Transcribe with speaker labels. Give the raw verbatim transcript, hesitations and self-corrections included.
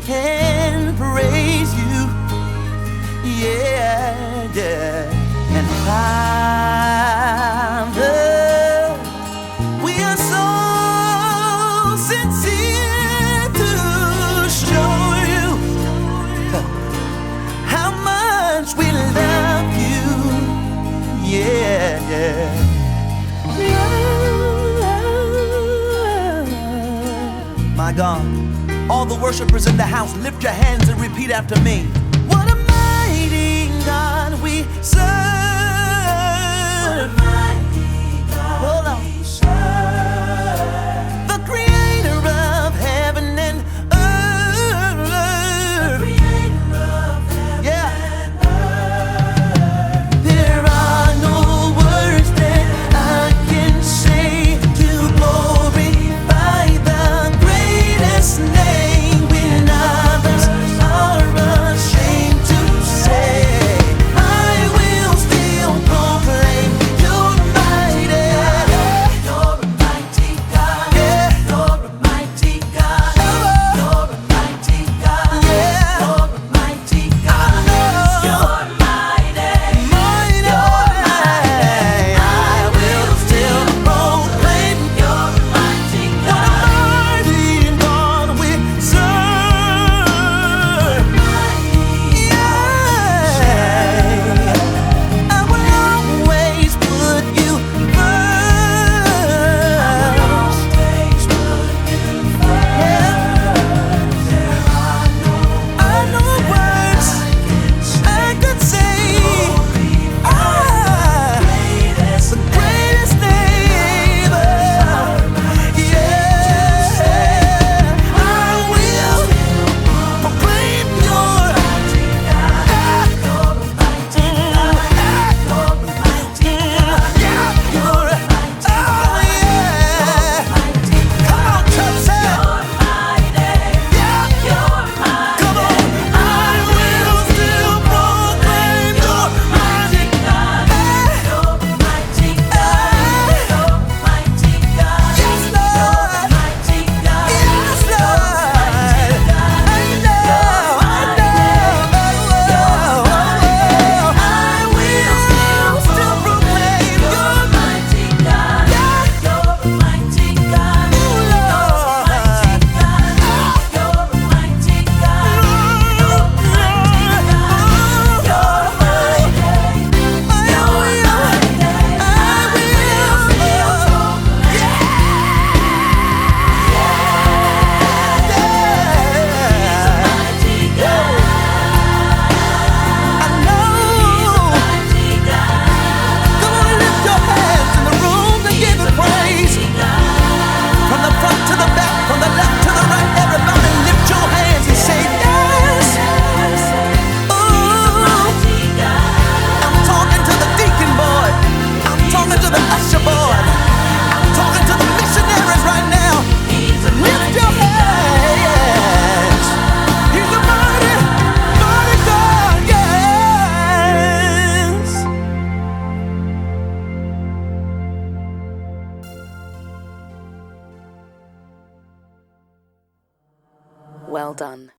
Speaker 1: can praise you. Yeah, yeah. And Father, we are so sincere to show you how much we love you. Yeah, yeah. My God, all the worshipers in the house, lift your hands and repeat after me. What a mighty God we serve. What a mighty God Hold on. we serve. The creator of heaven and earth. The creator of heaven yeah. and earth. There are no words that I can say to glorify the greatest name when others are ashamed to say. I will still proclaim you're mighty. You're a mighty God. Yeah. You're a mighty God. You're a mighty God. Yeah. You're a mighty God. You're mighty. Mighty. You're mighty. I will still proclaim you're a mighty God. Mighty God we serve. Yeah. I will always put you first. I know words I could say. Ah, the greatest name. Yeah, I will proclaim your
Speaker 2: Well done.